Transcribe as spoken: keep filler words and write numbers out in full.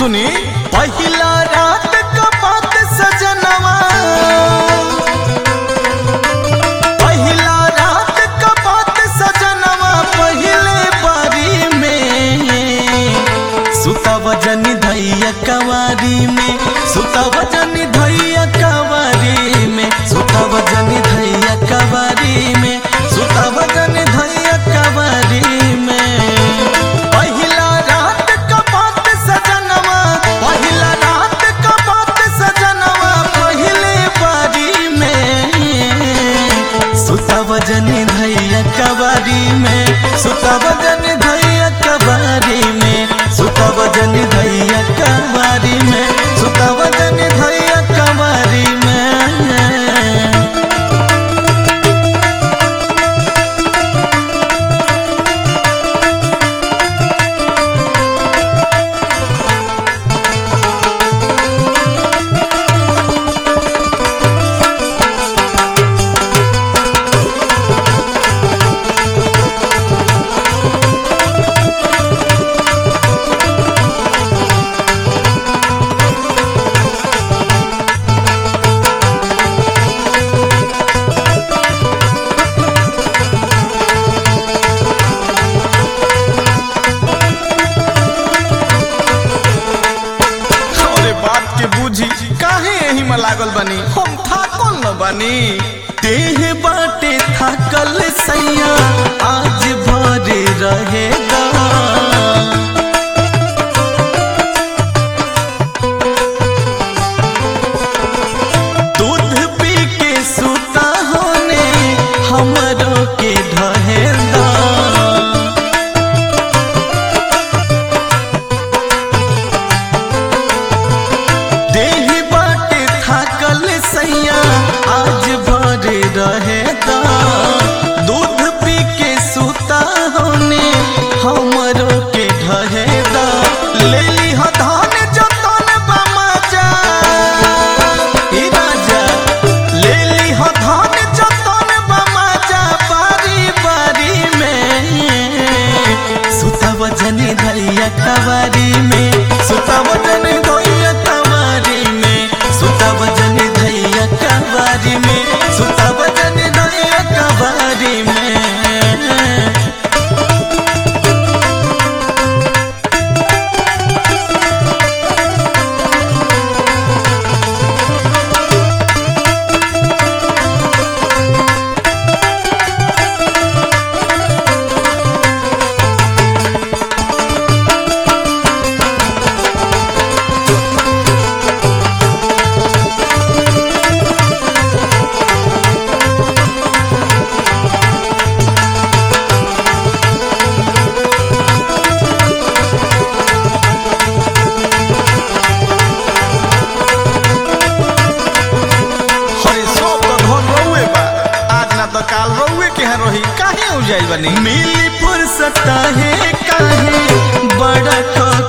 सुनी पहिला रात का बात सजनवा, पहिला रात का बात सजनवा, पहले बारी में सुतव जनी धैया कवारी में, सुतव जनी धैया कवारी में, सुतव जनी धैया कवारी में, सुतव जनी धैया कवारी में। पहिला रात का बात सजनवा, पहिला रात का बात सजनवा, पहले बारी में सुतव जनी धैया कवारी में, सुतव जनी धैया कवारी में, सुतव जनी धैया कवारी में, सुतव जनी धैया कवारी में। बुझी काहे यही में लागल बनी, हम थाकल न बनी। देह बाटे थाकल सैया आज भरे रहेगा, दूध पी के सुता होने हमरों के ढहेगा। आज भरे रहेगा, दूध पी के सुता होने हमरों के ढहेगा। ले ली हो धान जतन बमजा ई राजा, ले ली हो धान जतन बमजा, बारी बारी में सुतव जनी धैया कवारी में, सुतव जनी धैया कवारी में, सुतव जनी धैया कवारी में, सुतव जनी धैया कवारी में। काल रउए के यहाँ रही काहे उजाइल बनी, मिली फुर्सत है काहे बड़ा